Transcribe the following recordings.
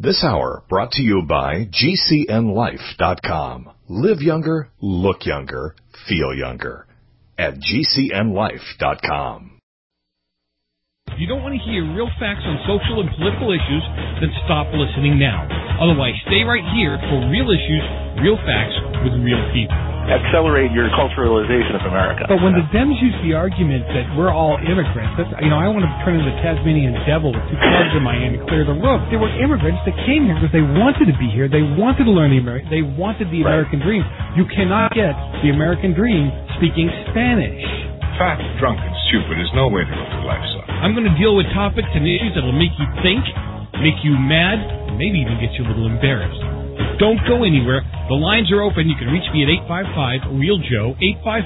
This hour brought to you by GCNLife.com. Live younger, look younger, feel younger. At GCNLife.com. If you don't want to hear real facts on social and political issues, then stop listening now. Otherwise, stay right here for real issues, real facts with real people. Accelerate your culturalization of America. But when the Dems use the argument that we're all immigrants, that's, I want to turn into the Tasmanian devil with two clubs in my hand and clear the roof. They were immigrants that came here because they wanted to be here. They wanted to learn they wanted the American dream. You cannot get the American dream speaking Spanish. Fat, drunk, and stupid is no way to live your life, son. I'm going to deal with topics and issues that will make you think, make you mad, and maybe even get you a little embarrassed. But don't go anywhere. The lines are open. You can reach me at 855-REAL-JOE,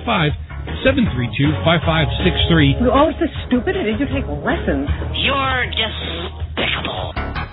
855-732-5563. You're always so stupid, or did you take lessons? You're despicable.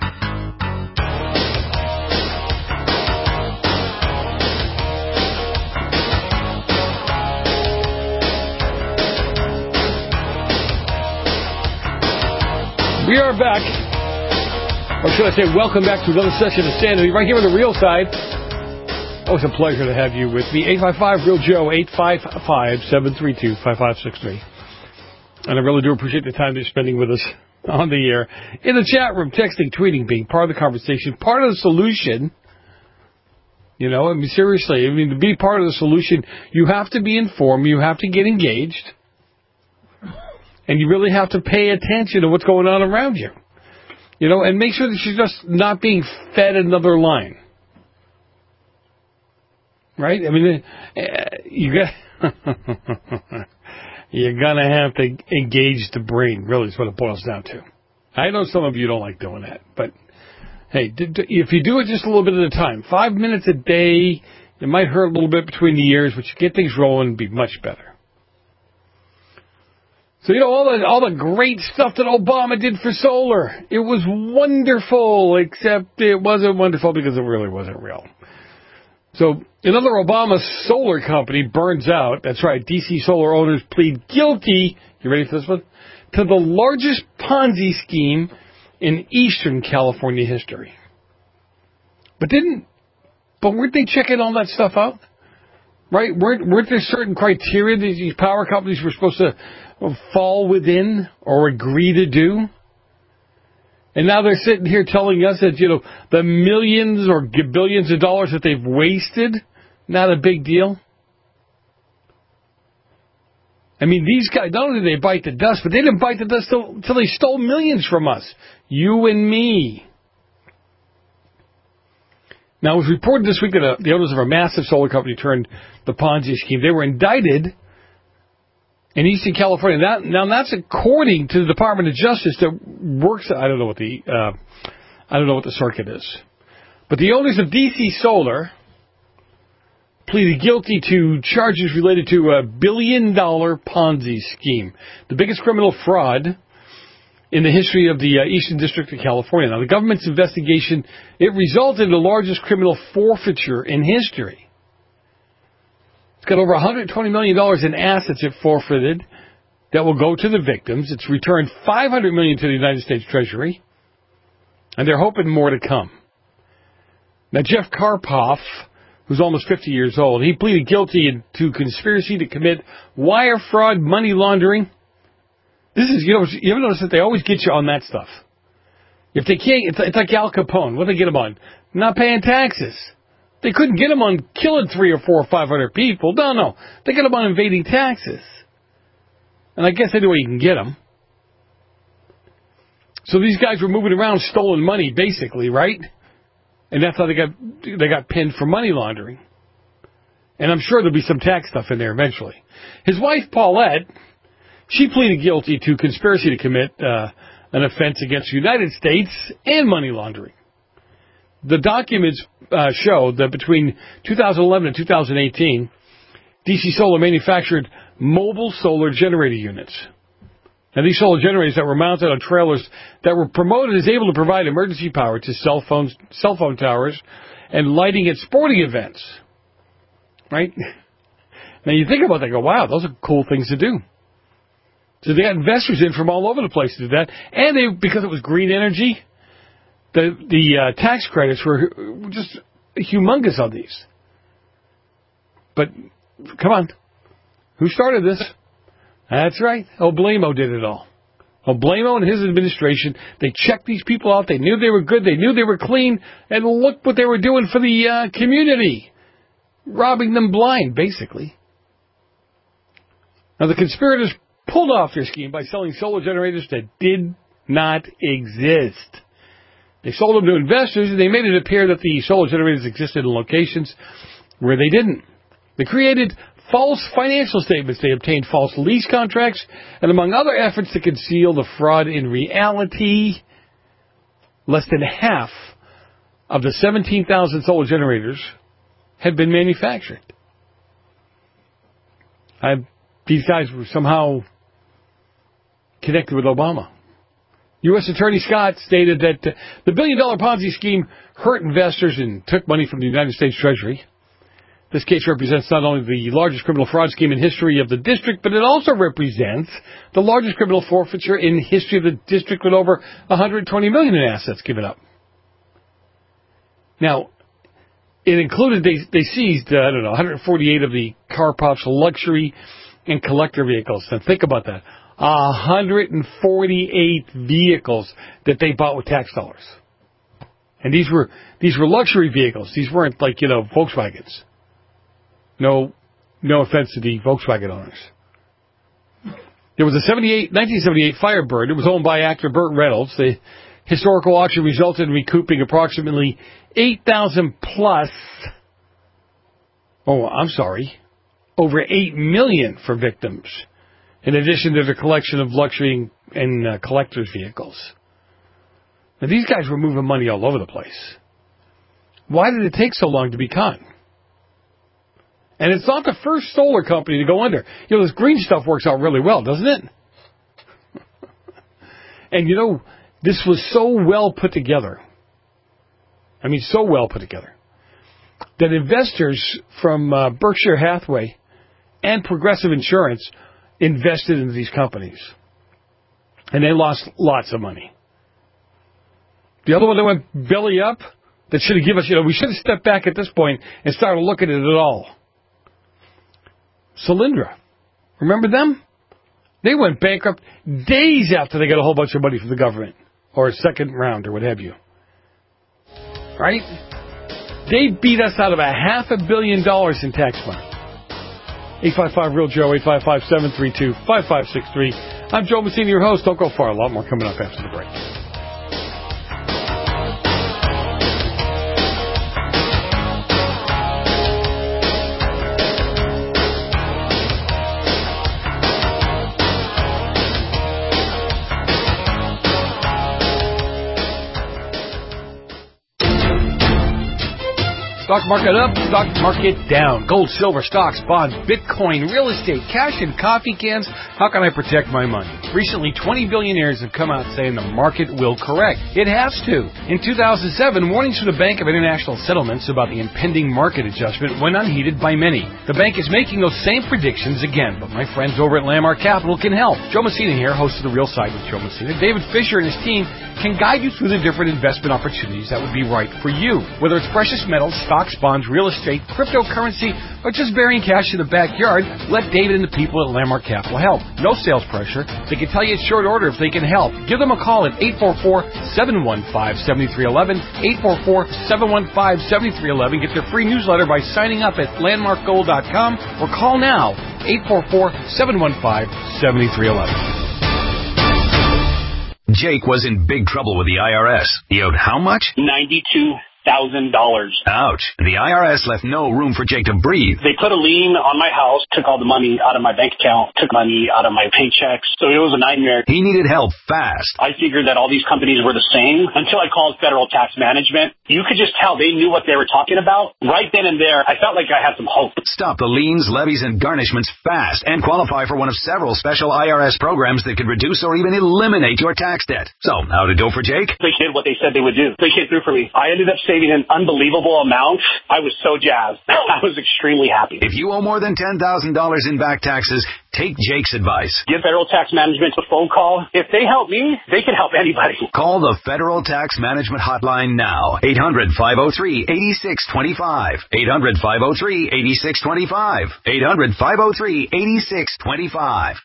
We are back. Or should I say, welcome back to another session of Sanity, right here on the Real Side. Always a pleasure to have you with me. 855-REAL-JOE, 855-732-5563. And I really do appreciate the time you're spending with us on the air. In the chat room, texting, tweeting, being part of the conversation, part of the solution. Seriously, to be part of the solution, you have to be informed, you have to get engaged, and you really have to pay attention to what's going on around you. And make sure that you're just not being fed another line. Right? You're going to have to engage the brain, really, is what it boils down to. I know some of you don't like doing that, but, hey, if you do it just a little bit at a time, 5 minutes a day, it might hurt a little bit between the ears, but you get things rolling, it'd be much better. So, all the great stuff that Obama did for solar, it was wonderful, except it wasn't wonderful because it really wasn't real. So, another Obama solar company burns out. That's right, DC Solar owners plead guilty, you ready for this one? To the largest Ponzi scheme in Eastern California history. But weren't they checking all that stuff out? Right? Weren't there certain criteria that these power companies were supposed to fall within or agree to do? And now they're sitting here telling us that, the millions or billions of dollars that they've wasted, not a big deal. These guys, not only did they bite the dust, but they didn't bite the dust till they stole millions from us. You and me. Now, it was reported this week that the owners of a massive solar company turned the Ponzi scheme. They were indicted in Eastern California. That's according to the Department of Justice that works. I don't know what the circuit is, but the owners of DC Solar pleaded guilty to charges related to a $1 billion Ponzi scheme, the biggest criminal fraud in the history of the Eastern District of California. Now, the government's investigation, it resulted in the largest criminal forfeiture in history. It's got over $120 million in assets it forfeited that will go to the victims. It's returned $500 million to the United States Treasury, and they're hoping more to come. Now, Jeff Karpoff, who's almost 50 years old, he pleaded guilty to conspiracy to commit wire fraud, money laundering. This is, you ever notice that they always get you on that stuff? If they can't, it's like Al Capone. What do they get him on? Not paying taxes. They couldn't get him on killing 300 or 400 or 500 people. No. They got him on evading taxes. And I guess anyway you can get them. So these guys were moving around stolen money, basically, right? And that's how they got pinned for money laundering. And I'm sure there'll be some tax stuff in there eventually. His wife, Paulette, she pleaded guilty to conspiracy to commit an offense against the United States and money laundering. The documents show that between 2011 and 2018, DC Solar manufactured mobile solar generator units. Now, these solar generators that were mounted on trailers that were promoted as able to provide emergency power to cell phone towers and lighting at sporting events. Right? Now, you think about that and go, wow, those are cool things to do. So they got investors in from all over the place to do that. And because it was green energy, the tax credits were just humongous on these. But, come on. Who started this? That's right. Oblamo did it all. Oblamo and his administration, they checked these people out. They knew they were good. They knew they were clean. And look what they were doing for the community. Robbing them blind, basically. Now, the conspirators pulled off their scheme by selling solar generators that did not exist. They sold them to investors, and they made it appear that the solar generators existed in locations where they didn't. They created false financial statements. They obtained false lease contracts, and among other efforts to conceal the fraud in reality, less than half of the 17,000 solar generators had been manufactured. These guys were somehow connected with Obama. U.S. Attorney Scott stated that the billion-dollar Ponzi scheme hurt investors and took money from the United States Treasury. This case represents not only the largest criminal fraud scheme in history of the district, but it also represents the largest criminal forfeiture in history of the district, with over $120 million in assets given up. Now, it included, they seized, 148 of the Car Pop's luxury and collector vehicles. Now, think about that. 148 vehicles that they bought with tax dollars. And these were luxury vehicles. These weren't like, Volkswagens. No offense to the Volkswagen owners. There was a 1978 Firebird. It was owned by actor Burt Reynolds. The historical auction resulted in recouping approximately $8,000 plus. Over $8 million for victims, in addition to the collection of luxury and collectors' vehicles. Now, these guys were moving money all over the place. Why did it take so long to be caught? And it's not the first solar company to go under. This green stuff works out really well, doesn't it? And this was so well put together. I mean, so well put together, that investors from Berkshire Hathaway and Progressive Insurance invested in these companies. And they lost lots of money. The other one that went belly up, that should have given us, we should have stepped back at this point and started looking at it all. Solyndra. Remember them? They went bankrupt days after they got a whole bunch of money from the government, or a second round, or what have you. Right? They beat us out of $500 million in tax money. 855-REAL-JOE, 855-732-5563. I'm Joe Messina, your host. Don't go far. A lot more coming up after the break. Stock market up, stock market down. Gold, silver, stocks, bonds, Bitcoin, real estate, cash, and coffee cans. How can I protect my money? Recently, 20 billionaires have come out saying the market will correct. It has to. In 2007, warnings from the Bank of International Settlements about the impending market adjustment went unheeded by many. The bank is making those same predictions again, but my friends over at Landmark Capital can help. Joe Messina here, host of The Real Side with Joe Messina. David Fisher and his team can guide you through the different investment opportunities that would be right for you. Whether it's precious metals, stocks, bonds, real estate, cryptocurrency, or just burying cash in the backyard, let David and the people at Landmark Capital help. No sales pressure. They can tell you at short order if they can help. Give them a call at 844-715-7311, 844-715-7311. Get their free newsletter by signing up at landmarkgold.com, or call now, 844-715-7311. Jake was in big trouble with the IRS. He owed how much? $92,000. Ouch. The IRS left no room for Jake to breathe. They put a lien on my house, took all the money out of my bank account, took money out of my paychecks. So it was a nightmare. He needed help fast. I figured that all these companies were the same until I called Federal Tax Management. You could just tell they knew what they were talking about. Right then and there, I felt like I had some hope. Stop the liens, levies, and garnishments fast and qualify for one of several special IRS programs that could reduce or even eliminate your tax debt. So, how'd it go for Jake? They did what they said they would do. They came through for me. I ended up saving an unbelievable amount. I was so jazzed. I was extremely happy. If you owe more than $10,000 in back taxes, Take Jake's advice. Give Federal Tax Management a phone call. If they help me, they can help anybody. Call the Federal Tax Management Hotline now. 800-503-8625. 800-503-8625. 800-503-8625.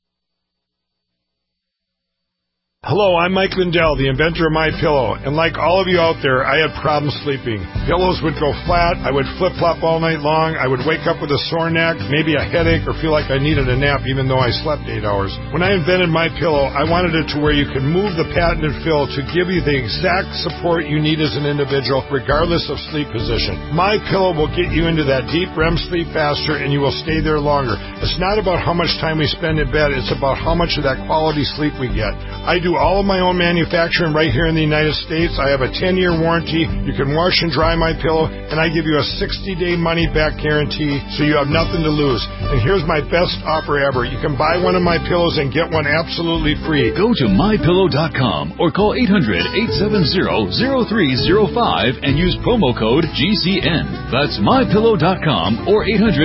Hello, I'm Mike Lindell, the inventor of MyPillow, and like all of you out there, I had problems sleeping. Pillows would go flat, I would flip-flop all night long, I would wake up with a sore neck, maybe a headache, or feel like I needed a nap even though I slept 8 hours. When I invented MyPillow, I wanted it to where you could move the patented fill to give you the exact support you need as an individual, regardless of sleep position. MyPillow will get you into that deep REM sleep faster, and you will stay there longer. It's not about how much time we spend in bed, it's about how much of that quality sleep we get. I do all of my own manufacturing right here in the United States. I have a 10-year warranty. You can wash and dry my pillow, and I give you a 60-day money-back guarantee, so you have nothing to lose. And here's my best offer ever. You can buy one of my pillows and get one absolutely free. Go to MyPillow.com or call 800-870-0305 and use promo code GCN. That's MyPillow.com or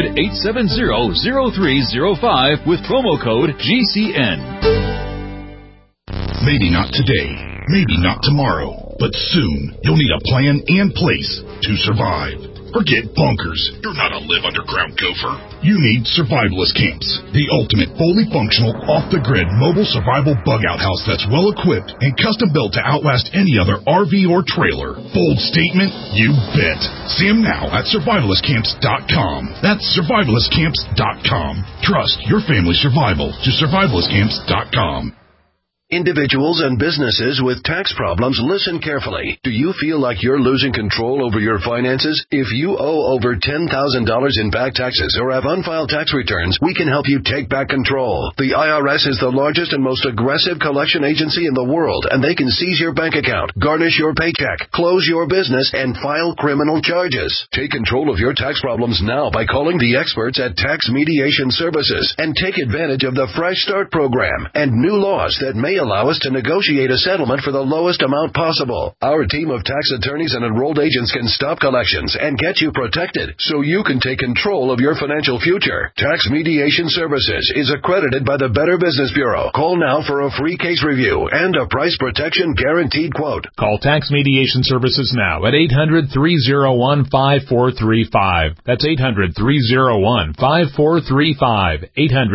800-870-0305 with promo code GCN. Maybe not today, maybe not tomorrow, but soon you'll need a plan and place to survive. Forget bunkers. You're not a live underground gopher. You need Survivalist Camps, the ultimate fully functional, off-the-grid mobile survival bug-out house that's well-equipped and custom-built to outlast any other RV or trailer. Bold statement? You bet. See them now at survivalistcamps.com. That's survivalistcamps.com. Trust your family's survival to survivalistcamps.com. Individuals and businesses with tax problems, listen carefully. Do you feel like you're losing control over your finances? If you owe over $10,000 in back taxes or have unfiled tax returns, we can help you take back control. The IRS is the largest and most aggressive collection agency in the world, and they can seize your bank account, garnish your paycheck, close your business, and file criminal charges. Take control of your tax problems now by calling the experts at Tax Mediation Services and take advantage of the Fresh Start program and new laws that may allow us to negotiate a settlement for the lowest amount possible. Our team of tax attorneys and enrolled agents can stop collections and get you protected so you can take control of your financial future. Tax Mediation Services is accredited by the Better Business Bureau. Call now for a free case review and a price protection guaranteed quote. Call Tax Mediation Services now at 800-301-5435. That's 800-301-5435.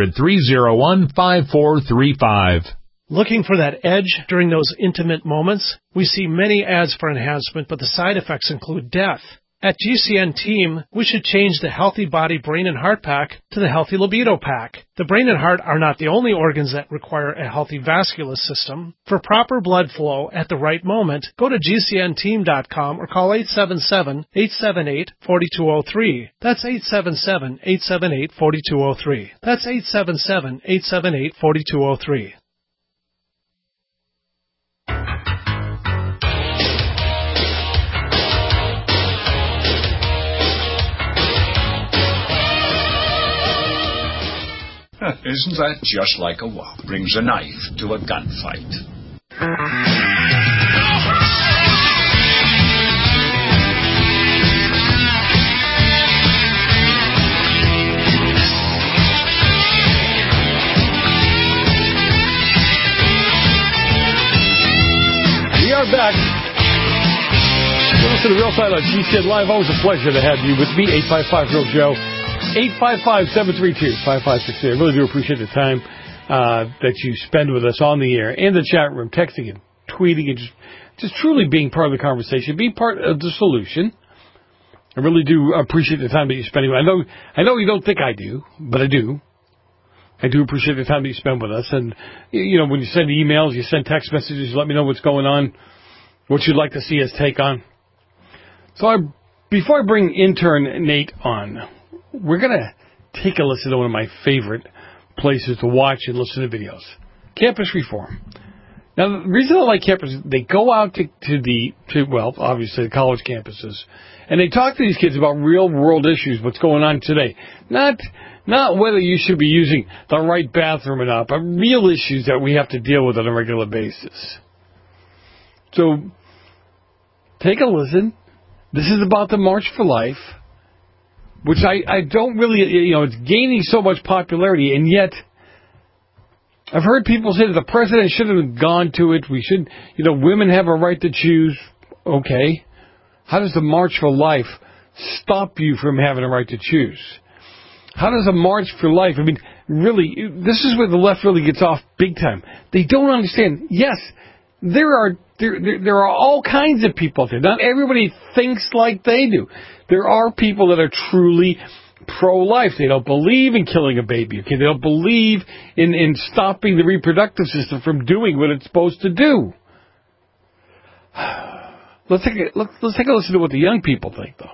800-301-5435. Looking for that edge during those intimate moments? We see many ads for enhancement, but the side effects include death. At GCN Team, we should change the Healthy Body, Brain, and Heart Pack to the Healthy Libido Pack. The brain and heart are not the only organs that require a healthy vascular system. For proper blood flow at the right moment, go to GCNteam.com or call 877-878-4203. That's 877-878-4203. That's 877-878-4203. Isn't that just like a wop? Brings a knife to a gunfight. We are back. Listen to Real Side on GCN Live. Always a pleasure to have you with me, 855 Real Joe. 855-732-5563. I really do appreciate the time that you spend with us on the air, in the chat room, texting and tweeting, and just truly being part of the conversation, being part of the solution. I really do appreciate the time that you spend. I know you don't think I do, but I do. I do appreciate the time that you spend with us. And, you know, when you send emails, you send text messages, you let me know what's going on, what you'd like to see us take on. So before I bring intern Nate on, we're going to take a listen to one of my favorite places to watch and listen to videos. Campus Reform. Now, the reason I like campus, they go out to obviously the college campuses, and they talk to these kids about real-world issues, what's going on today. Not whether you should be using the right bathroom or not, but real issues that we have to deal with on a regular basis. So, take a listen. This is about the March for Life, which I don't really, it's gaining so much popularity, and yet I've heard people say that the president should have gone to it. We should, women have a right to choose. Okay. How does the March for Life stop you from having a right to choose? How does a March for Life, really, this is where the left really gets off big time. They don't understand. Yes, there are all kinds of people out there. Not everybody thinks like they do. There are people that are truly pro-life. They don't believe in killing a baby. Okay, they don't believe in stopping the reproductive system from doing what it's supposed to do. Let's take a listen to what the young people think, though.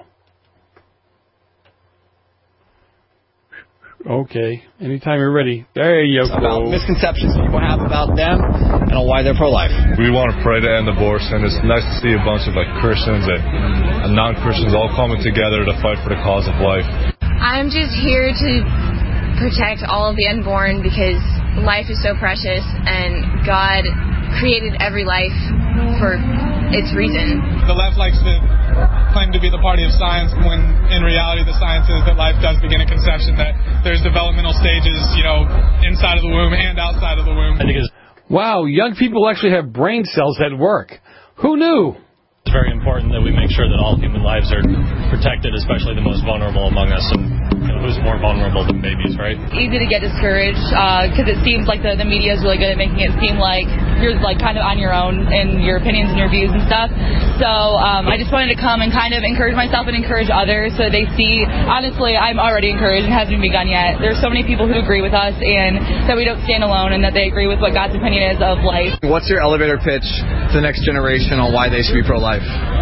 Okay, anytime you're ready. There you go. About misconceptions people have about them and why they're pro-life. We want to pray to end abortion. It's nice to see a bunch of Christians and non-Christians all coming together to fight for the cause of life. I'm just here to protect all of the unborn because life is so precious and God created every life for its reason. The left likes to claim to be the party of science when in reality the science is that life does begin at conception, that there's developmental stages, inside of the womb and outside of the womb. Wow, young people actually have brain cells that work. Who knew? It's very important that we make sure that all human lives are protected, especially the most vulnerable among us. And who's more vulnerable than babies, right? Easy to get discouraged because it seems like the media is really good at making it seem like you're kind of on your own in your opinions and your views and stuff. So I just wanted to come and kind of encourage myself and encourage others so they see, honestly, I'm already encouraged and hasn't begun yet. There's so many people who agree with us and that we don't stand alone and that they agree with what God's opinion is of life. What's your elevator pitch to the next generation on why they should be pro-life?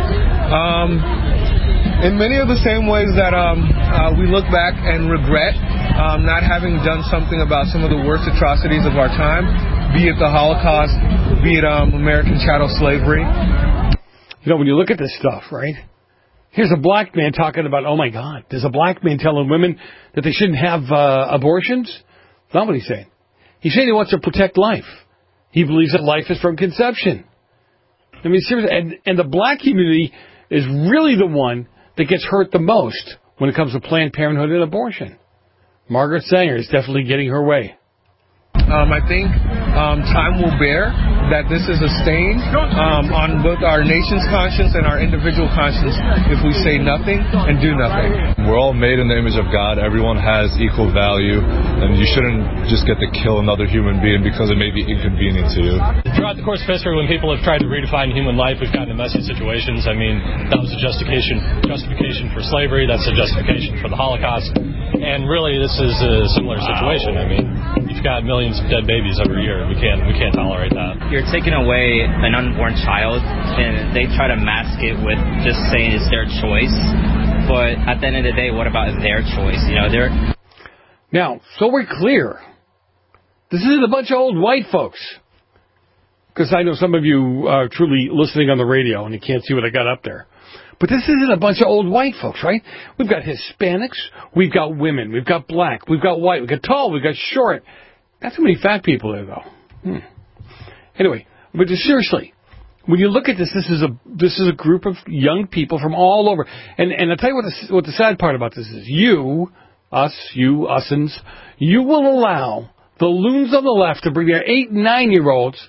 In many of the same ways that we look back and regret not having done something about some of the worst atrocities of our time, be it the Holocaust, be it American chattel slavery. When you look at this stuff, right? Here's a black man talking about, oh my God, there's a black man telling women that they shouldn't have abortions? That's not what he's saying. He's saying he wants to protect life. He believes that life is from conception. Seriously, and the black community is really the one that gets hurt the most when it comes to Planned Parenthood and abortion. Margaret Sanger is definitely getting her way. I think time will bear that this is a stain on both our nation's conscience and our individual conscience if we say nothing and do nothing. We're all made in the image of God. Everyone has equal value, and you shouldn't just get to kill another human being because it may be inconvenient to you. Throughout the course of history, when people have tried to redefine human life, we've gotten into messy situations. That was a justification for slavery. That's a justification for the Holocaust. And really, this is a similar situation. You've got millions of dead babies every year. We can't tolerate that. You're taking away an unborn child, and they try to mask it with just saying it's their choice. But at the end of the day, what about their choice? Now, so we're clear. This isn't a bunch of old white folks. Because I know some of you are truly listening on the radio, and you can't see what I got up there. But this isn't a bunch of old white folks, right? We've got Hispanics, we've got women, we've got black, we've got white, we've got tall, we've got short. Not too many fat people there, though. Anyway, but seriously, when you look at this, this is a group of young people from all over. And I'll tell you what the sad part about this is. You, usins, you will allow the loons on the left to bring their 8 and 9-year-olds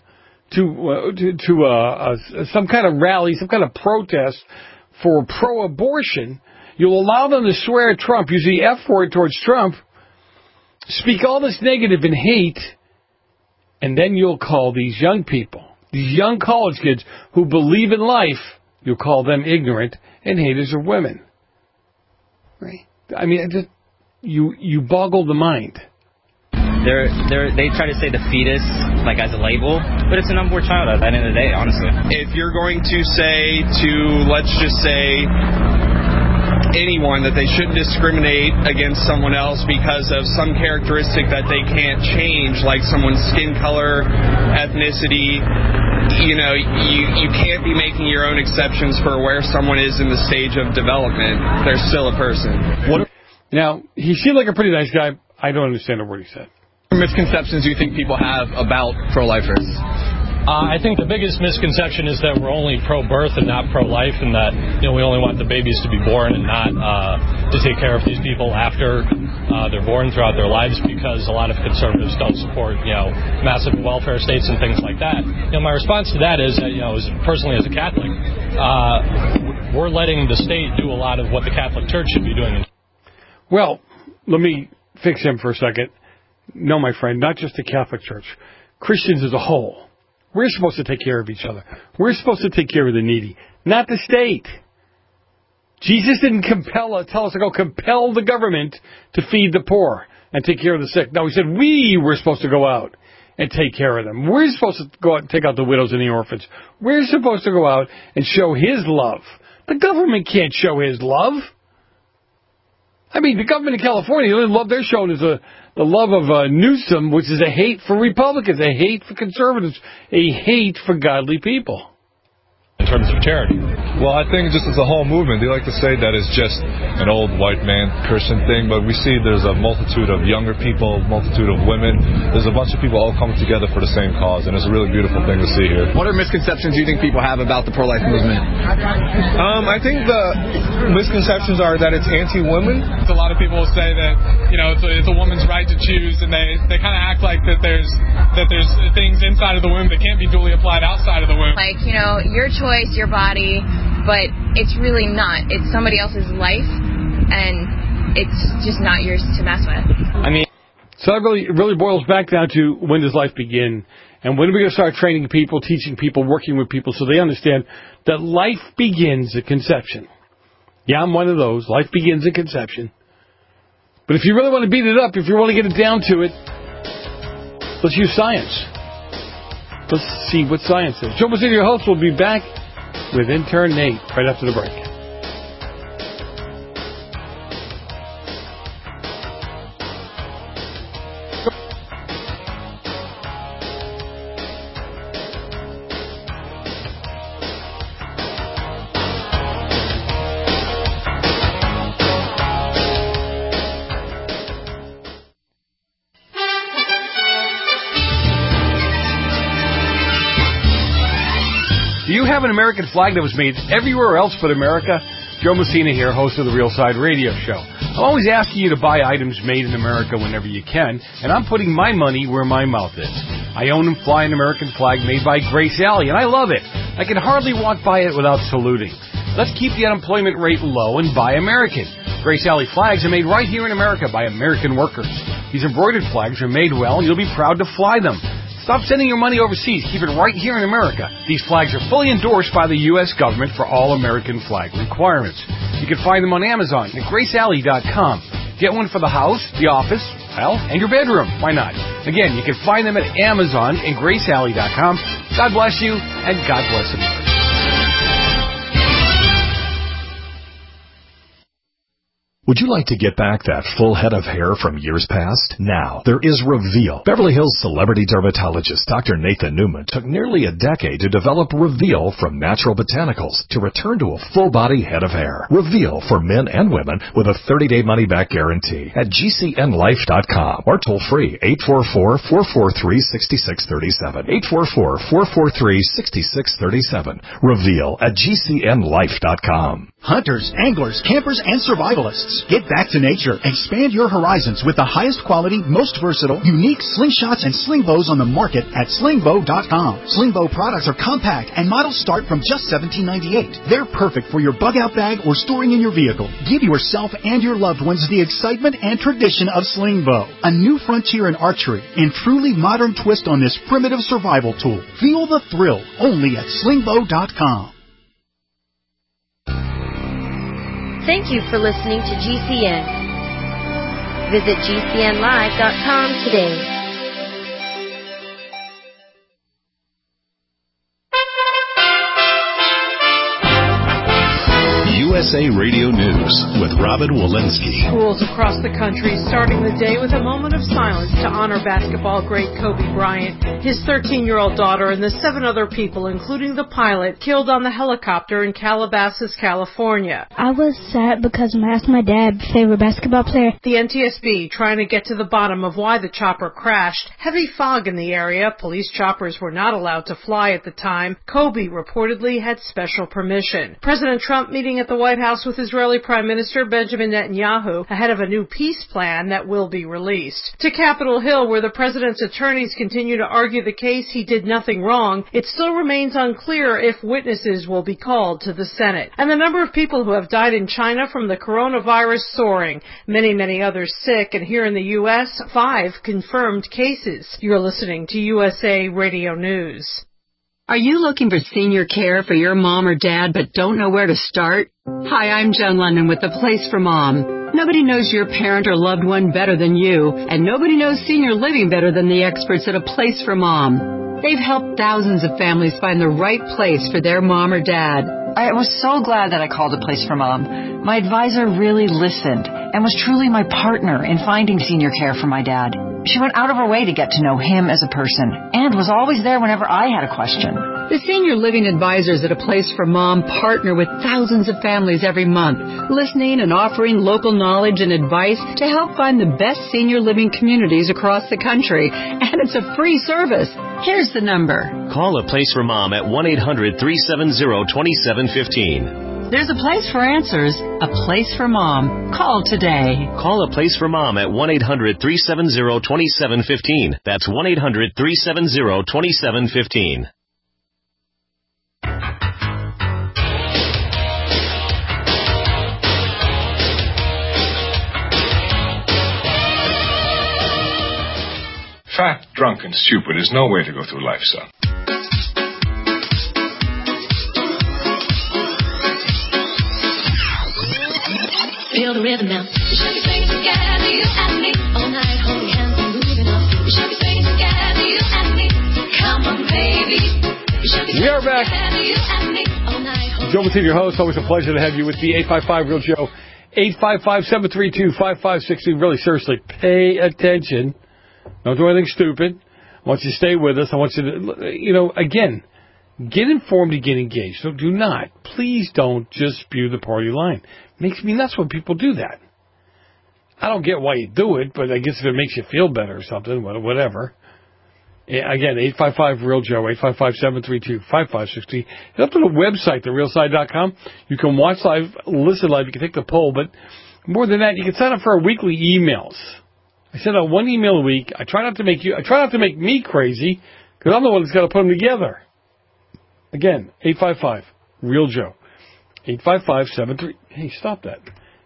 to some kind of rally, some kind of protest for pro-abortion. You'll allow them to swear at Trump, use the F word towards Trump, speak all this negative and hate, and then you'll call these young people, these young college kids who believe in life, you'll call them ignorant and haters of women. Right? You boggle the mind. They try to say the fetus as a label, but it's an unborn child at the end of the day, honestly. If you're going to say to, let's just say, anyone that they shouldn't discriminate against someone else because of some characteristic that they can't change, like someone's skin color, ethnicity, you can't be making your own exceptions for where someone is in the stage of development. They're still a person. Now, he seemed like a pretty nice guy. I don't understand a word he said. Misconceptions you think people have about pro-lifers? I think the biggest misconception is that we're only pro-birth and not pro-life, and that we only want the babies to be born and not to take care of these people after they're born throughout their lives, because a lot of conservatives don't support massive welfare states and things like that. My response to that is that personally as a Catholic, we're letting the state do a lot of what the Catholic Church should be doing. Well, let me fix him for a second. No, my friend, not just the Catholic Church. Christians as a whole. We're supposed to take care of each other. We're supposed to take care of the needy, not the state. Jesus didn't tell us to go compel the government to feed the poor and take care of the sick. No, he said we were supposed to go out and take care of them. We're supposed to go out and take out the widows and the orphans. We're supposed to go out and show his love. The government can't show his love. I mean, the government of California, the only love they're showing is the love of Newsom, which is a hate for Republicans, a hate for conservatives, a hate for godly people. In terms of charity. Well, I think just as a whole movement, they like to say that it's just an old white man Christian thing, but we see there's a multitude of younger people, multitude of women. There's a bunch of people all coming together for the same cause, and it's a really beautiful thing to see here. What are misconceptions you think people have about the pro-life movement? I think the misconceptions are that it's anti-women. A lot of people will say that it's a woman's right to choose, and they kind of act like that there's things inside of the womb that can't be duly applied outside of the womb. Like your choice, your body, but it's really not. It's somebody else's life, and it's just not yours to mess with. I mean, so that really boils back down to when does life begin, and when are we going to start training people, teaching people, working with people, so they understand that life begins at conception. Yeah, I'm one of those. Life begins at conception. But if you really want to beat it up, if you want to get it down to it, let's use science. Let's see what science says. Joe Mazzini, your host, will be back with intern Nate right after the break. Do you have an American flag that was made everywhere else but America? Joe Messina here, host of the Real Side Radio Show. I'm always asking you to buy items made in America whenever you can, and I'm putting my money where my mouth is. I own and fly an American flag made by Grace Alley, and I love it. I can hardly walk by it without saluting. Let's keep the unemployment rate low and buy American. Grace Alley flags are made right here in America by American workers. These embroidered flags are made well, and you'll be proud to fly them. Stop sending your money overseas. Keep it right here in America. These flags are fully endorsed by the U.S. government for all American flag requirements. You can find them on Amazon at GraceAlley.com. Get one for the house, the office, and your bedroom. Why not? Again, you can find them at Amazon and GraceAlley.com. God bless you, and God bless America. Would you like to get back that full head of hair from years past? Now, there is Reveal. Beverly Hills celebrity dermatologist Dr. Nathan Newman took nearly a decade to develop Reveal from natural botanicals to return to a full-body head of hair. Reveal for men and women with a 30-day money-back guarantee at GCNlife.com or toll-free 844-443-6637. 844-443-6637. Reveal at GCNlife.com. Hunters, anglers, campers, and survivalists. Get back to nature. Expand your horizons with the highest quality, most versatile, unique slingshots and sling bows on the market at slingbow.com. Slingbow products are compact and models start from just $17.98. They're perfect for your bug-out bag or storing in your vehicle. Give yourself and your loved ones the excitement and tradition of Slingbow, a new frontier in archery and truly modern twist on this primitive survival tool. Feel the thrill only at slingbow.com. Thank you for listening to GCN. Visit GCNlive.com today. USA Radio News with Robin Walensky. Schools across the country starting the day with a moment of silence to honor basketball great Kobe Bryant, his 13-year-old daughter, and the 7 other people, including the pilot, killed on the helicopter in Calabasas, California. I was sad because I asked my dad, favorite basketball player. The NTSB trying to get to the bottom of why the chopper crashed. Heavy fog in the area. Police choppers were not allowed to fly at the time. Kobe reportedly had special permission. President Trump meeting at the White House with Israeli Prime Minister Benjamin Netanyahu ahead of a new peace plan that will be released. To Capitol Hill, where the president's attorneys continue to argue the case he did nothing wrong, it still remains unclear if witnesses will be called to the Senate. And the number of people who have died in China from the coronavirus soaring. Many others sick, and here in the U.S., 5 confirmed cases. You're listening to USA Radio News. Are you looking for senior care for your mom or dad but don't know where to start? Hi, I'm Joan London with The Place for Mom. Nobody knows your parent or loved one better than you, and nobody knows senior living better than the experts at A Place for Mom. They've helped thousands of families find the right place for their mom or dad. I was so glad that I called A Place for Mom. My advisor really listened and was truly my partner in finding senior care for my dad. She went out of her way to get to know him as a person and was always there whenever I had a question. The senior living advisors at A Place for Mom partner with thousands of families every month, listening and offering local knowledge and advice to help find the best senior living communities across the country. And it's a free service. Here's the number. Call A Place for Mom at 1-800-370-2715. There's a place for answers, A Place for Mom. Call today. Call A Place for Mom at 1-800-370-2715. That's 1-800-370-2715. Fat, drunk, and stupid is no way to go through life, son. Feel the rhythm now. We should be singing together, you and me. All night, holding hands and moving on. We should be singing together, you and me. Come on, baby. We are back. Joe Mathieu, your host. Always a pleasure to have you with me. 855 Real Joe. 855-732-5560. Really, seriously, pay attention. Don't do anything stupid. I want you to stay with us. I want you to, again, get informed and get engaged. So do not, please don't just spew the party line. Makes me nuts when people do that. I don't get why you do it, but I guess if it makes you feel better or something, whatever. Again, 855-REAL-JOE, 855-732-5560. Head up to the website, therealside.com. You can watch live, listen live. You can take the poll, but more than that, you can sign up for our weekly emails. I send out one email a week. I try not to make me crazy, because I'm the one that's got to put them together. Again, 855-REAL-JOE. 855-73... Hey, stop that.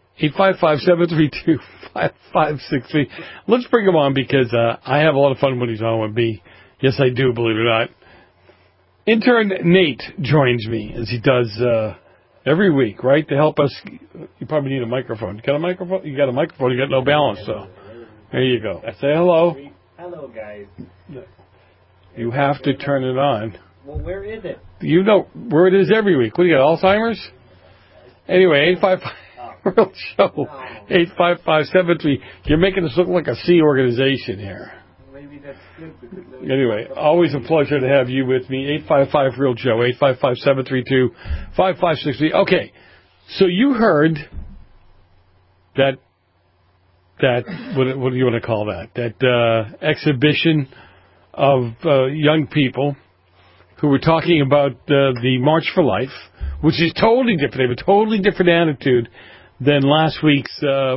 855-732-5563. Let's bring him on because I have a lot of fun when he's on with me. Yes, I do, believe it or not. Intern Nate joins me as he does every week, right, to help us. You probably need a microphone. You got a microphone? You got a microphone. You got no balance, so there you go. Say hello. Hello, guys. You have to turn it on. Well, where is it? You know where it is every week. What do you got, Alzheimer's? Anyway, 855 Real Show. 855-73. You're making us look like a C organization here. Maybe that's good. Anyway, always a pleasure to have you with me. 855 Real Joe. 855-732-5563. Okay, so you heard that what do you want to call that? That exhibition of young people who were talking about the March for Life, which is totally different. They have a totally different attitude than last week's,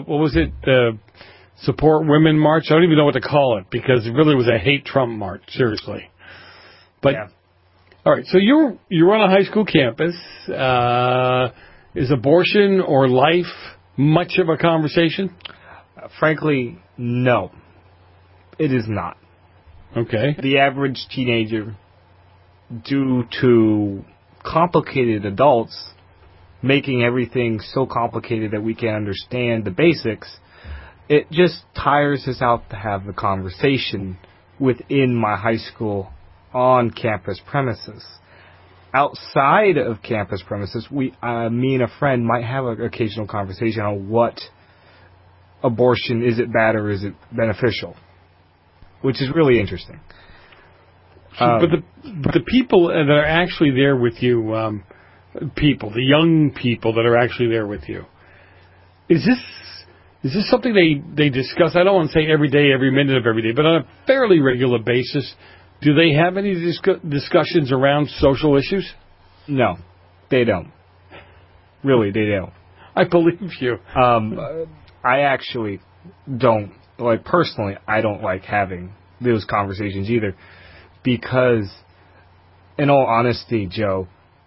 Support Women March. I don't even know what to call it because it really was a hate Trump march, seriously. But, yeah. All right, so you're on a high school campus. Is abortion or life much of a conversation? Frankly, no. It is not. Okay. The average teenager, due to complicated adults making everything so complicated that we can't understand the basics, it just tires us out to have the conversation within my high school on campus premises. outside of campus premises, me and a friend might have an occasional conversation on what abortion, is it bad or is it beneficial, which is really interesting. But the people that are actually there with you, the young people that are actually there with you, is this something they discuss? I don't want to say every day, every minute of every day, but on a fairly regular basis. Do they have any discussions around social issues? No, they don't. Really, they don't. I believe you. I actually don't, personally, I don't like having those conversations either. Because, in all honesty, Joe,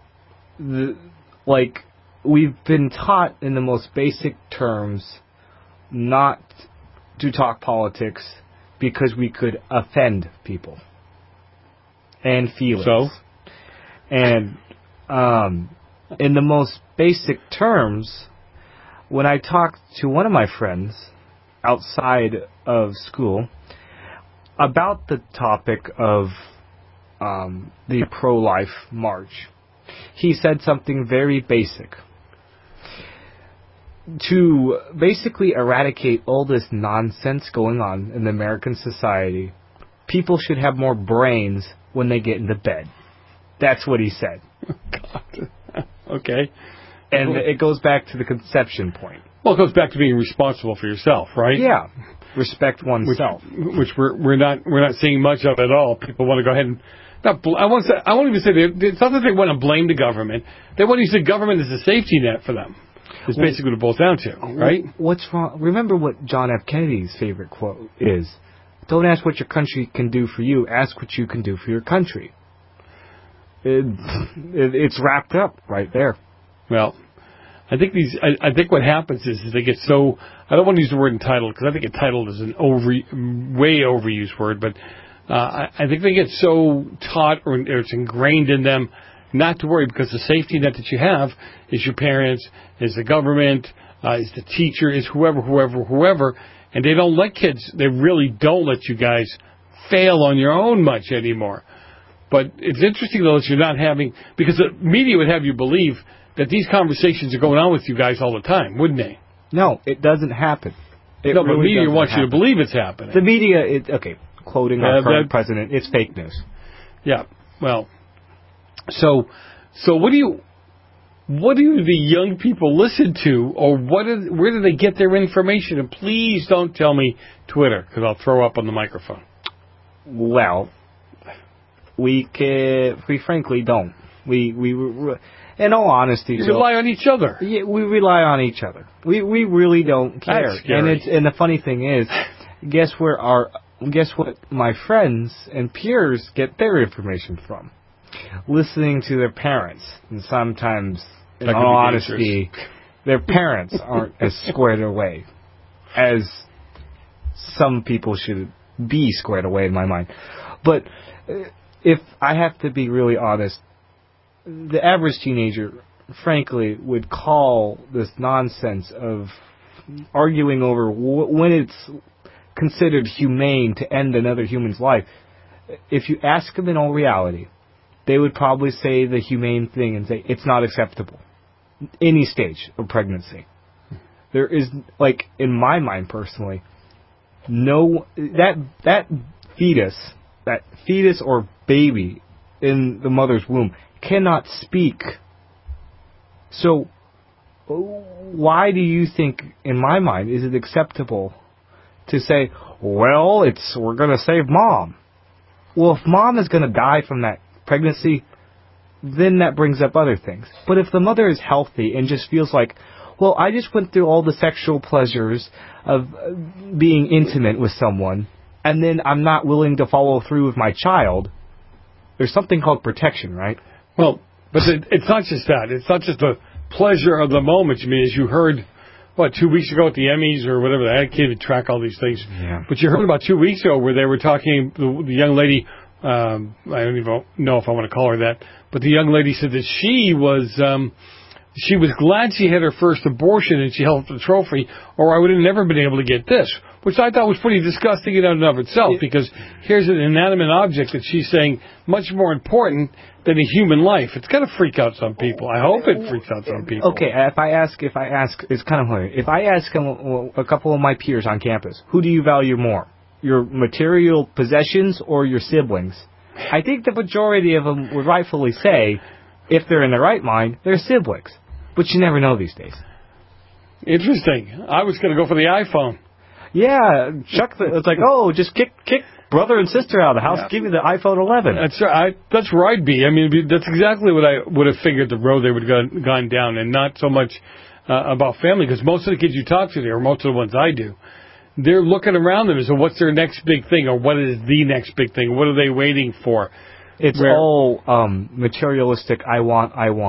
we've been taught in the most basic terms not to talk politics because we could offend people. And feelings. So? And in the most basic terms, when I talked to one of my friends outside of school about the topic of the pro-life march, he said something very basic. To basically eradicate all this nonsense going on in the American society, people should have more brains when they get into bed. That's what he said. God. Okay. And it goes back to the conception point. Well, it goes back to being responsible for yourself, right? Yeah. Respect oneself. Which we're not seeing much of at all. People want to go ahead and I won't even say it's not that they want to blame the government. They want to use the government as a safety net for them. It's basically what it boils down to, right? What's wrong? Remember what John F. Kennedy's favorite quote is. Don't ask what your country can do for you. Ask what you can do for your country. It's wrapped up right there. Well, I think I think what happens is they get so. I don't want to use the word entitled because I think entitled is an way overused word, but I think they get so taught or it's ingrained in them not to worry because the safety net that you have is your parents, is the government, is the teacher, is whoever. And they don't let kids, they really don't let you guys fail on your own much anymore. But it's interesting, though, that you're not having, because the media would have you believe that these conversations are going on with you guys all the time, wouldn't they? No, it doesn't happen. But media wants you to believe it's happening. The media, quoting our current president, it's fake news. Yeah, well, so what do the young people listen to, or where do they get their information? And please don't tell me Twitter, because I'll throw up on the microphone. Well, we frankly don't. We in all honesty, you rely on each other. Yeah, we rely on each other. We really don't care. That's scary. And the funny thing is, guess what my friends and peers get their information from? Listening to their parents, and sometimes, in all honesty, their parents aren't as squared away as some people should be squared away in my mind. But if I have to be really honest, the average teenager, frankly, would call this nonsense of arguing over when it's considered humane to end another human's life. If you ask them in all reality, they would probably say the humane thing and say it's not acceptable. Any stage of pregnancy. There is, in my mind personally, that fetus or baby in the mother's womb cannot speak. So why do you think, in my mind, is it acceptable to say, well, we're going to save mom? Well, if mom is going to die from that pregnancy, then that brings up other things. But if the mother is healthy and just feels like, well, I just went through all the sexual pleasures of being intimate with someone, and then I'm not willing to follow through with my child, there's something called protection, right? Well, but it's not just that. It's not just the pleasure of the moment. I mean, as you heard, 2 weeks ago at the Emmys or whatever, I can't even track all these things. Yeah. But you heard about 2 weeks ago where they were talking, the young lady, I don't even know if I want to call her that, but the young lady said that she was glad she had her first abortion and she held up the trophy, or I would have never been able to get this. which I thought was pretty disgusting in and of itself, because here's an inanimate object that she's saying much more important than a human life. It's going to freak out some people. I hope it freaks out some people. Okay, if I ask, it's kind of hilarious. If I ask a couple of my peers on campus, who do you value more, your material possessions or your siblings? I think the majority of them would rightfully say, if they're in their right mind, they're siblings. But you never know these days. Interesting. I was going to go for the iPhone. Yeah, it's like, just kick brother and sister out of the house, give you the iPhone 11. That's right. That's where I'd be. I mean, that's exactly what I would have figured the road they would have gone down, and not so much about family, because most of the kids you talk to there, or most of the ones I do, they're looking around them as to what's their next big thing, or what is the next big thing, what are they waiting for? It's all materialistic. I want.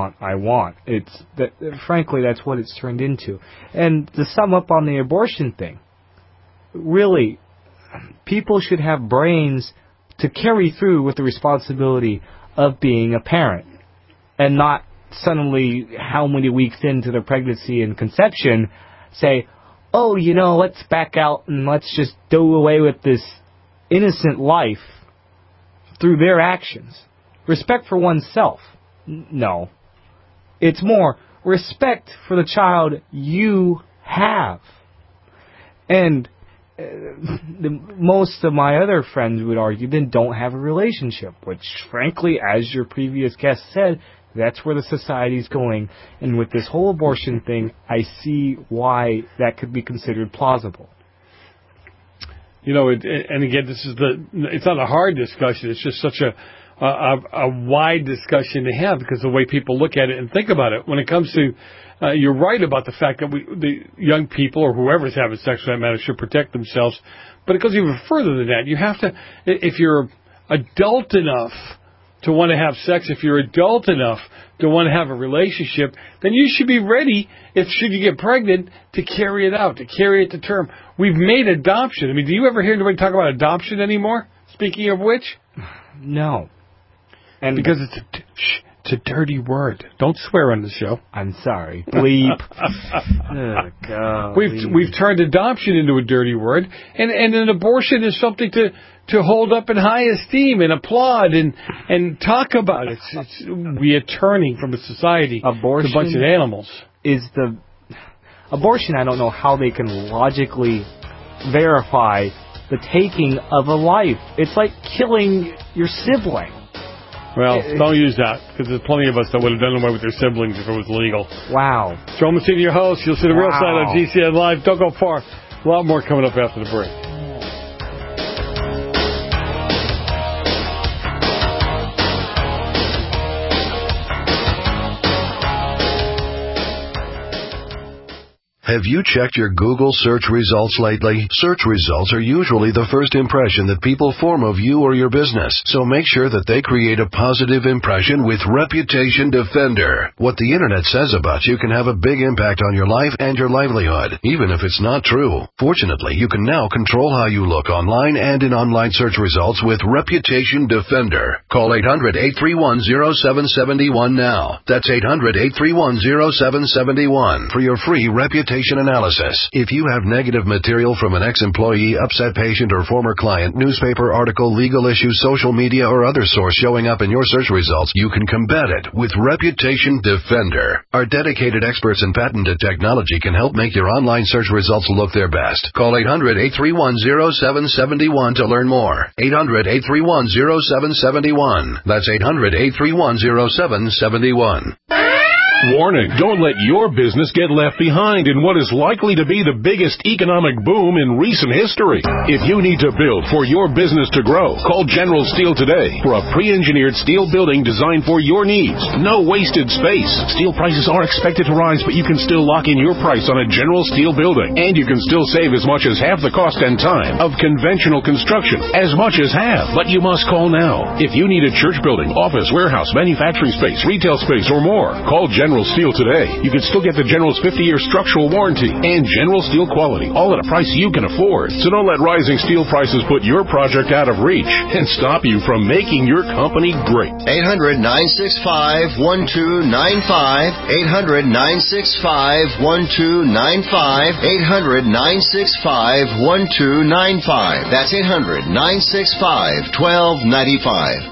Frankly, that's what it's turned into. And to sum up on the abortion thing, really, people should have brains to carry through with the responsibility of being a parent, and not suddenly, how many weeks into their pregnancy and conception, say, let's back out and let's just do away with this innocent life through their actions. Respect for oneself. No. It's more respect for the child you have. And most of my other friends would argue then don't have a relationship, which frankly, as your previous guest said, that's where the society's going. And with this whole abortion thing, I see why that could be considered plausible. And again, it's not a hard discussion. It's just such a wide discussion to have, because the way people look at it and think about it. When it comes to, you're right about the fact that the young people, or whoever's having sex for that matter, should protect themselves. But it goes even further than that. You have to, if you're adult enough to want to have sex, if you're adult enough to want to have a relationship, then you should be ready, should you get pregnant, to carry it out, to carry it to term. We've made adoption. I mean, do you ever hear anybody talk about adoption anymore? Speaking of which? No. And because it's a dirty word. Don't swear on the show. I'm sorry. Bleep. Oh, God. We've turned adoption into a dirty word, and an abortion is something to hold up in high esteem and applaud and talk about. We are turning from a society to a bunch of animals. Abortion, I don't know how they can logically verify the taking of a life. It's like killing your sibling. Well, don't use that, because there's plenty of us that would have done away with their siblings if it was legal. Wow. Joe Messina, your host. You'll see the real side on GCN Live. Don't go far. A lot more coming up after the break. Have you checked your Google search results lately? Search results are usually the first impression that people form of you or your business, so make sure that they create a positive impression with Reputation Defender. What the internet says about you can have a big impact on your life and your livelihood, even if it's not true. Fortunately, you can now control how you look online and in online search results with Reputation Defender. Call 800-831-0771 now. That's 800-831-0771 for your free reputation analysis. If you have negative material from an ex-employee, upset patient, or former client, newspaper article, legal issue, social media, or other source showing up in your search results, you can combat it with Reputation Defender. Our dedicated experts in patented technology can help make your online search results look their best. Call 800-831-0771 to learn more. 800-831-0771. That's 800-831-0771. Warning, don't let your business get left behind in what is likely to be the biggest economic boom in recent history. If you need to build for your business to grow, call General Steel today for a pre-engineered steel building designed for your needs. No wasted space. Steel prices are expected to rise, but you can still lock in your price on a General Steel building. And you can still save as much as half the cost and time of conventional construction. As much as half. But you must call now. If you need a church building, office, warehouse, manufacturing space, retail space, or more, call General General Steel today. You can still get the General's 50-year structural warranty and General Steel quality, all at a price you can afford. So don't let rising steel prices put your project out of reach and stop you from making your company great. 800-965-1295. 800-965-1295. 800-965-1295. That's 800-965-1295.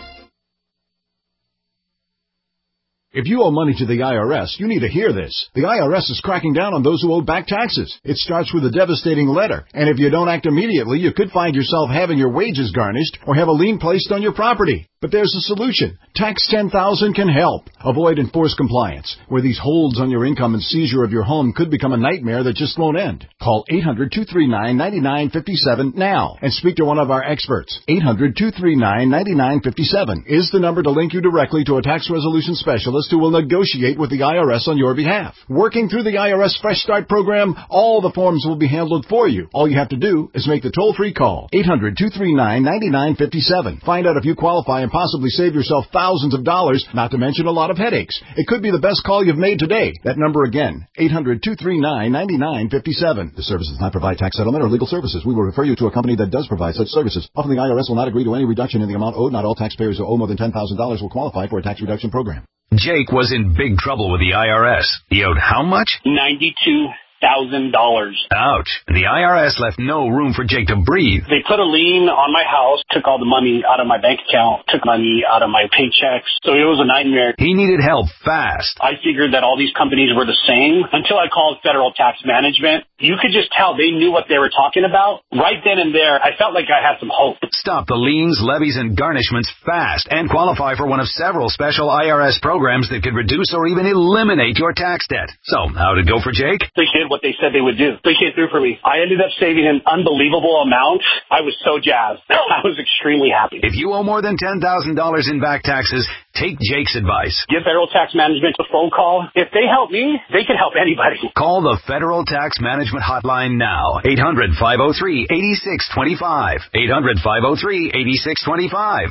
If you owe money to the IRS, you need to hear this. The IRS is cracking down on those who owe back taxes. It starts with a devastating letter, and if you don't act immediately, you could find yourself having your wages garnished or have a lien placed on your property. But there's a solution. Tax 10,000 can help. Avoid enforced compliance, where these holds on your income and seizure of your home could become a nightmare that just won't end. Call 800-239-9957 now and speak to one of our experts. 800-239-9957 is the number to link you directly to a tax resolution specialist who will negotiate with the IRS on your behalf. Working through the IRS Fresh Start program, all the forms will be handled for you. All you have to do is make the toll-free call. 800-239-9957. Find out if you qualify and possibly save yourself thousands of dollars, not to mention a lot of headaches. It could be the best call you've made today. That number again, 800-239-9957. This service does not provide tax settlement or legal services. We will refer you to a company that does provide such services. Often the IRS will not agree to any reduction in the amount owed. Not all taxpayers who owe more than $10,000 will qualify for a tax reduction program. Jake was in big trouble with the IRS. He owed how much? $92,000. Ouch. The IRS left no room for Jake to breathe. They put a lien on my house, took all the money out of my bank account, took money out of my paychecks. So it was a nightmare. He needed help fast. I figured that all these companies were the same until I called Federal Tax Management. You could just tell they knew what they were talking about. Right then and there, I felt like I had some hope. Stop the liens, levies, and garnishments fast and qualify for one of several special IRS programs that could reduce or even eliminate your tax debt. So, how'd it go for Jake? They did what they said they would do. They came through for me. I ended up saving an unbelievable amount. I was so jazzed. I was extremely happy. If you owe more than $10,000 in back taxes, take Jake's advice. Give Federal Tax Management a phone call. If they help me, they can help anybody. Call the Federal Tax Management Hotline now. 800-503-8625. 800-503-8625.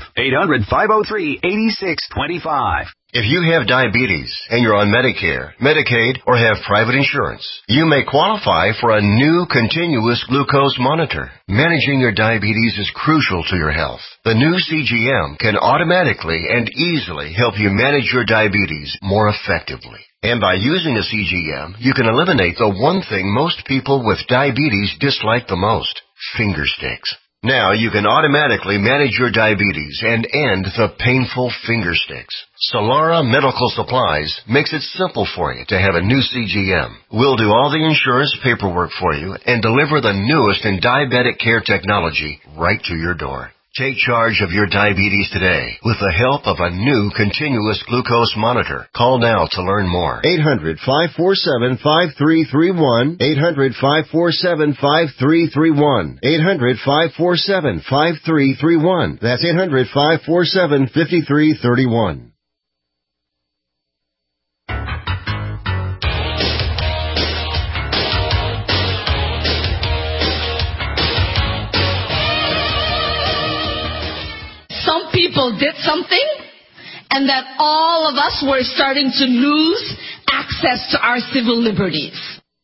800-503-8625. If you have diabetes and you're on Medicare, Medicaid, or have private insurance, you may qualify for a new continuous glucose monitor. Managing your diabetes is crucial to your health. The new CGM can automatically and easily help you manage your diabetes more effectively. And by using a CGM, you can eliminate the one thing most people with diabetes dislike the most: finger sticks. Now you can automatically manage your diabetes and end the painful finger sticks. Solara Medical Supplies makes it simple for you to have a new CGM. We'll do all the insurance paperwork for you and deliver the newest in diabetic care technology right to your door. Take charge of your diabetes today with the help of a new continuous glucose monitor. Call now to learn more. 800-547-5331. 800-547-5331. 800-547-5331. That's 800-547-5331. People did something, and that all of us were starting to lose access to our civil liberties.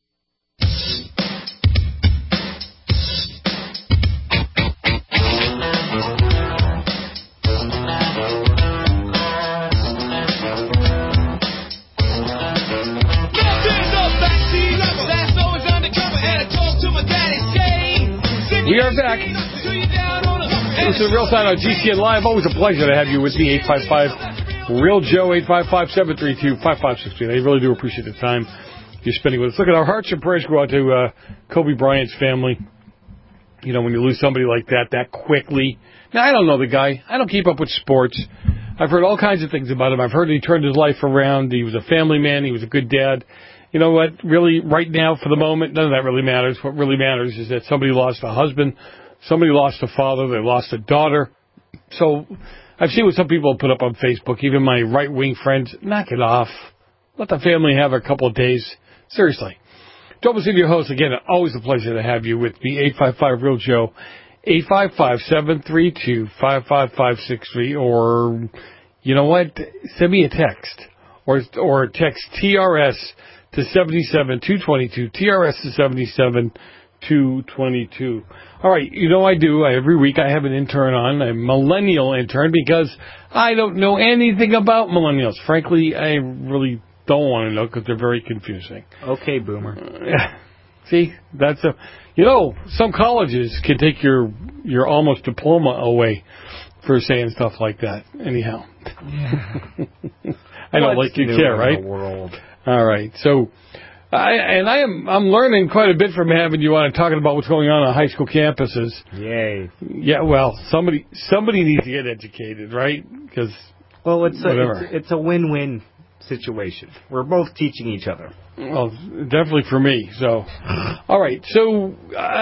We are back. This is Real Time on GCN Live. Always a pleasure to have you with me. 855-REAL-JOE, 855-732-5563. I really do appreciate the time you're spending with us. Look, at our hearts and prayers go out to Kobe Bryant's family. You know, when you lose somebody like that quickly. Now, I don't know the guy. I don't keep up with sports. I've heard all kinds of things about him. I've heard he turned his life around. He was a family man. He was a good dad. You know what? Really, right now, for the moment, none of that really matters. What really matters is that somebody lost a husband. Somebody lost a father. They lost a daughter. So I've seen what some people put up on Facebook, even my right-wing friends. Knock it off. Let the family have a couple of days. Seriously. Joe Messina, your host. Again, always a pleasure to have you with me. 855-REAL-JOE, 855-732-55563. Or, you know what? Send me a text. or text TRS to 77222. TRS to 77222. All right, every week I have an intern on, a millennial intern, because I don't know anything about millennials. Frankly, I really don't want to know because they're very confusing. Okay, boomer. See, some colleges can take your almost diploma away for saying stuff like that. Anyhow, I don't like you care, right? World. All right, so I'm learning quite a bit from having you on and talking about what's going on high school campuses. Yay! Yeah, well, somebody needs to get educated, right? Because it's a win-win situation. We're both teaching each other. Well, definitely for me. So, all right. So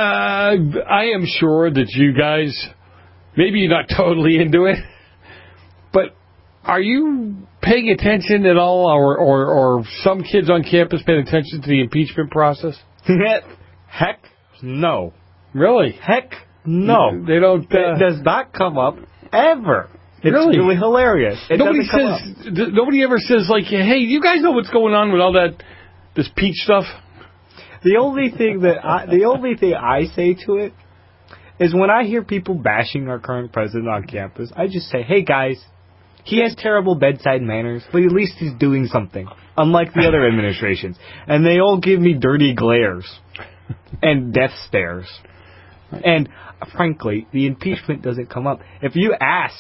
I am sure that you guys, maybe you're not totally into it, but are you paying attention at all, or some kids on campus paying attention to the impeachment process? Heck no. Really? Heck no. They don't. It does not come up ever. It's really hilarious. Nobody ever says, like, hey, you guys know what's going on with all this peach stuff? The only thing I say to it is when I hear people bashing our current president on campus, I just say, hey guys, he has terrible bedside manners, but at least he's doing something, unlike the other administrations. And they all give me dirty glares and death stares. And frankly, the impeachment doesn't come up. If you ask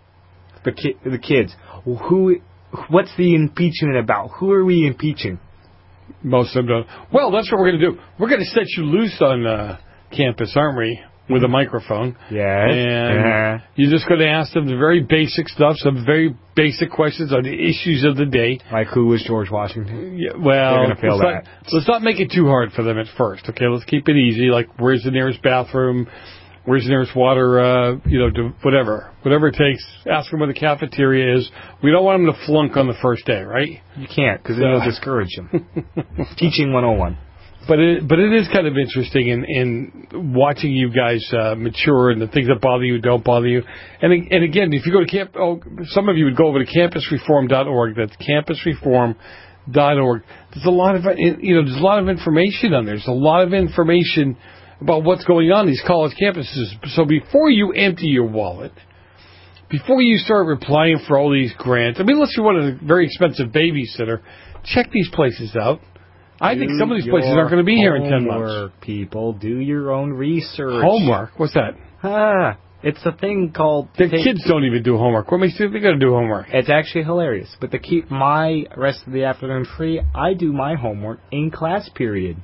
the kids, what's the impeachment about? Who are we impeaching? Most of them don't. Well, that's what we're going to do. We're going to set you loose on campus, aren't we? With a microphone. Yes. And you're just going to ask them the very basic stuff, some very basic questions on the issues of the day. Like who was George Washington? Yeah, well, they're going to fail that. Let's not make it too hard for them at first, okay? Let's keep it easy, like where's the nearest bathroom, where's the nearest water, whatever it takes. Ask them where the cafeteria is. We don't want them to flunk on the first day, right? You can't, because it'll discourage them. Teaching 101. But it is kind of interesting in watching you guys mature and the things that bother you don't bother you. And again, if you go to some of you would go over to campusreform.org. That's campusreform.org. There's a lot of information on there. There's a lot of information about what's going on in these college campuses. So before you empty your wallet, before you start applying for all these grants, unless you want a very expensive babysitter, check these places out. I think some of these places aren't going to be here in 10 months. People, do your own research. Homework? What's that? It's a thing called... The kids don't even do homework. What makes you think they're going to do homework? It's actually hilarious. But to keep my rest of the afternoon free, I do my homework in class period.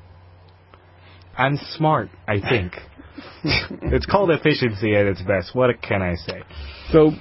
I'm smart, I think. It's called efficiency at its best. What can I say? So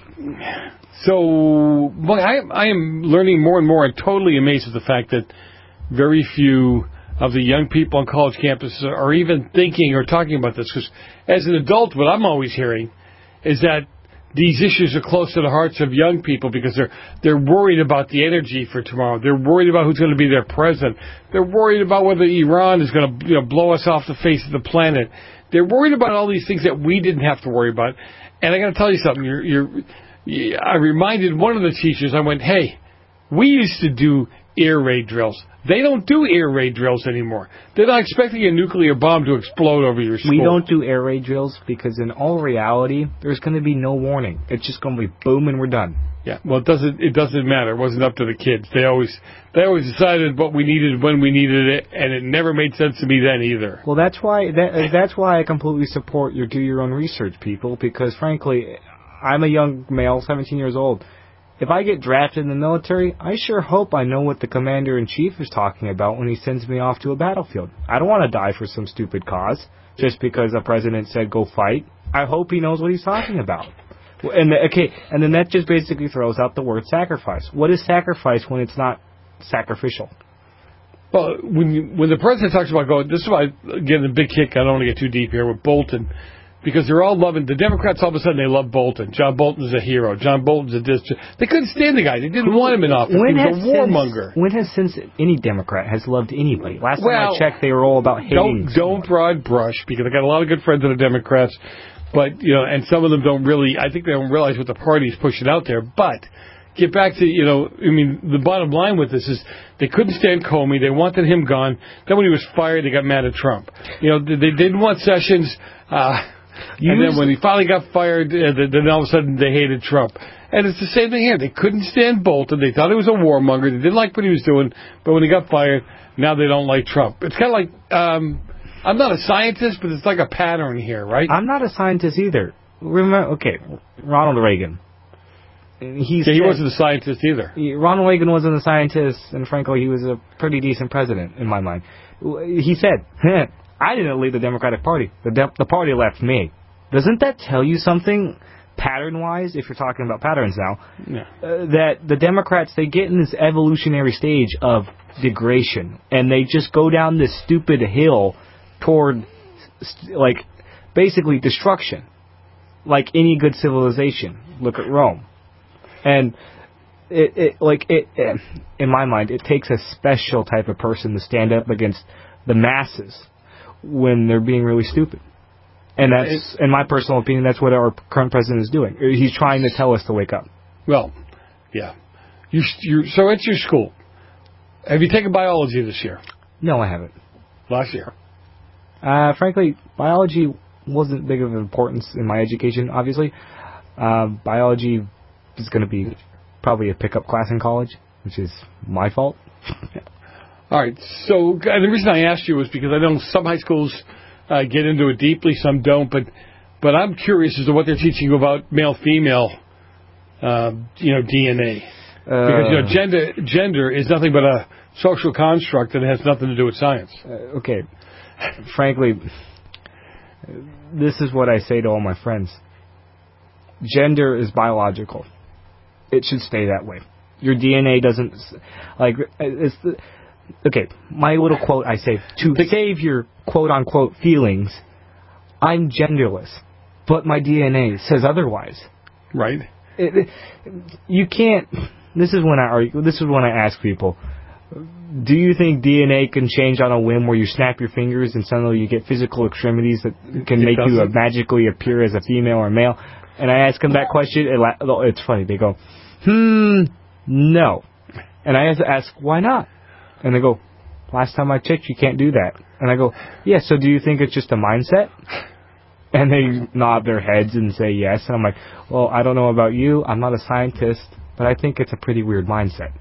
I am learning more and more and totally amazed at the fact that very few of the young people on college campuses are even thinking or talking about this. Because as an adult, what I'm always hearing is that these issues are close to the hearts of young people because they're worried about the energy for tomorrow. They're worried about who's going to be their president. They're worried about whether Iran is going to blow us off the face of the planet. They're worried about all these things that we didn't have to worry about. And I got to tell you something. I reminded one of the teachers. I went, hey, we used to do air raid drills. They don't do air raid drills anymore. They're not expecting a nuclear bomb to explode over your school. We don't do air raid drills because in all reality, there's going to be no warning. It's just going to be boom and we're done. Yeah, well, it doesn't matter. It wasn't up to the kids. They always decided what we needed when we needed it, and it never made sense to me then either. Well, that's why I completely support your do your own research, people, because frankly, I'm a young male, 17 years old. If I get drafted in the military, I sure hope I know what the commander-in-chief is talking about when he sends me off to a battlefield. I don't want to die for some stupid cause just because the president said go fight. I hope he knows what he's talking about. And then that just basically throws out the word sacrifice. What is sacrifice when it's not sacrificial? Well, when the president talks about going, this is why, again, the big kick, I don't want to get too deep here, with Bolton. Because they're all loving, the Democrats all of a sudden, they love Bolton. John Bolton's a hero. John Bolton's a this. They couldn't stand the guy. They didn't want him in office. He was a warmonger. When has since any Democrat has loved anybody? Last time I checked, they were all about hating. Don't broad brush, because I got a lot of good friends that are Democrats. But, and some of them don't really, I think they don't realize what the party's pushing out there. But get back to, the bottom line with this is they couldn't stand Comey. They wanted him gone. Then when he was fired, they got mad at Trump. They didn't want Sessions. And then when he finally got fired, then all of a sudden they hated Trump. And it's the same thing here. They couldn't stand Bolton. They thought he was a warmonger. They didn't like what he was doing. But when he got fired, now they don't like Trump. It's kind of like, I'm not a scientist, but it's like a pattern here, right? I'm not a scientist either. Remember, Ronald Reagan. He wasn't a scientist either. Ronald Reagan wasn't a scientist, and frankly, he was a pretty decent president, in my mind. He said, I didn't lead the Democratic Party. The party left me. Doesn't that tell you something, pattern-wise, if you're talking about patterns now, that the Democrats, they get in this evolutionary stage of degradation, and they just go down this stupid hill toward, basically destruction, like any good civilization. Look at Rome. And in my mind, it takes a special type of person to stand up against the masses when they're being really stupid. And that's, in my personal opinion, that's what our current president is doing. He's trying to tell us to wake up. Well, yeah. So at your school, have you taken biology this year? No, I haven't. Last year? Frankly, biology wasn't big of an importance in my education, obviously. Biology is going to be probably a pickup class in college, which is my fault. All right. So the reason I asked you was because I know some high schools get into it deeply, some don't, but I'm curious as to what they're teaching you about male-female, DNA. Because gender is nothing but a social construct that has nothing to do with science. Okay. Frankly, this is what I say to all my friends. Gender is biological. It should stay that way. Your DNA doesn't, my little quote I say, to save your quote-unquote feelings, I'm genderless, but my DNA says otherwise. Right. You can't, this is when I ask people, do you think DNA can change on a whim where you snap your fingers and suddenly you get physical extremities that can make you magically appear as a female or male? And I ask them that question, it's funny, they go, no. And I ask, why not? And they go, last time I checked, you can't do that. And I go, yeah, so do you think it's just a mindset? And they nod their heads and say yes. And I'm like, well, I don't know about you. I'm not a scientist, but I think it's a pretty weird mindset.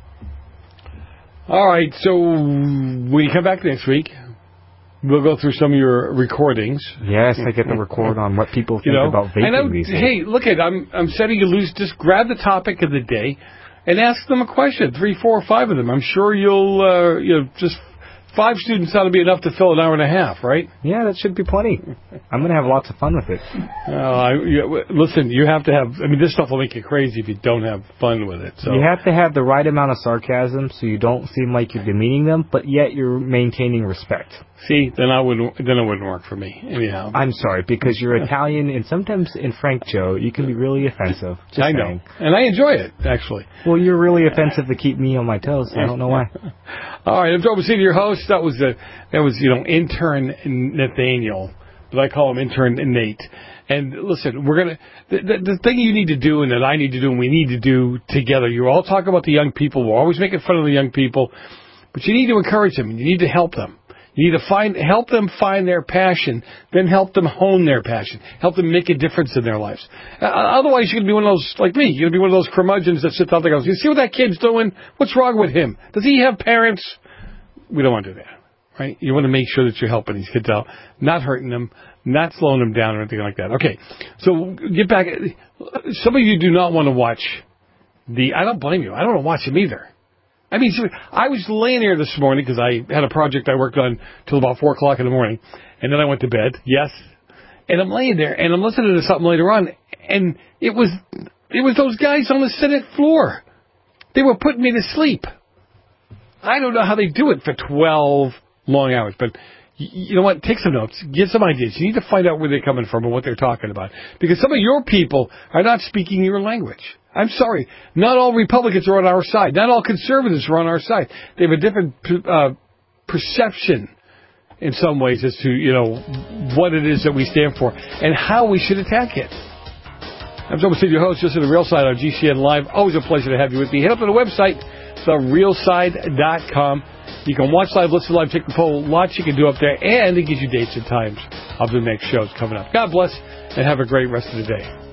All right, so when you come back next week, we'll go through some of your recordings. Yes, I get to record on what people think about vaping these days. Hey, look, I'm setting you loose. Just grab the topic of the day and ask them a question, 3, 4, or 5 of them. I'm sure you'll, just 5 students ought to be enough to fill an hour and a half, right? Yeah, that should be plenty. I'm going to have lots of fun with it. Listen, you have to have, this stuff will make you crazy if you don't have fun with it. So. You have to have the right amount of sarcasm so you don't seem like you're demeaning them, but yet you're maintaining respect. See, then it wouldn't work for me, anyhow. I'm sorry, because you're Italian, and sometimes in Frank Joe, you can be really offensive. I know, and I enjoy it, actually. Well, you're really offensive to keep me on my toes. I don't know why. All right, I'm Joe Messina, your host. That was intern Nathaniel, but I call him intern Nate. And listen, we're gonna the thing you need to do, and that I need to do, and we need to do together. You all talk about the young people. We're always making fun of the young people, but you need to encourage them. You need to help them. You need to help them find their passion, then help them hone their passion, help them make a difference in their lives. Otherwise, you're going to be one of those, like me, you're going to be one of those curmudgeons that sits out there and goes, you see what that kid's doing? What's wrong with him? Does he have parents? We don't want to do that, right? You want to make sure that you're helping these kids out, not hurting them, not slowing them down or anything like that. Okay, so get back. Some of you do not want to watch I don't blame you. I don't want to watch them either. I was laying here this morning because I had a project I worked on till about 4 o'clock in the morning, and then I went to bed, yes, and I'm laying there, and I'm listening to something later on, and it was those guys on the Senate floor. They were putting me to sleep. I don't know how they do it for 12 long hours, but you know what? Take some notes. Get some ideas. You need to find out where they're coming from and what they're talking about, because some of your people are not speaking your language. I'm sorry. Not all Republicans are on our side. Not all conservatives are on our side. They have a different perception in some ways as to, what it is that we stand for and how we should attack it. I'm Joe Massino, your host, just at The Real Side on GCN Live. Always a pleasure to have you with me. Head up to the website, therealside.com. You can watch live, listen live, take the poll, lots you can do up there, and it gives you dates and times of the next shows coming up. God bless, and have a great rest of the day.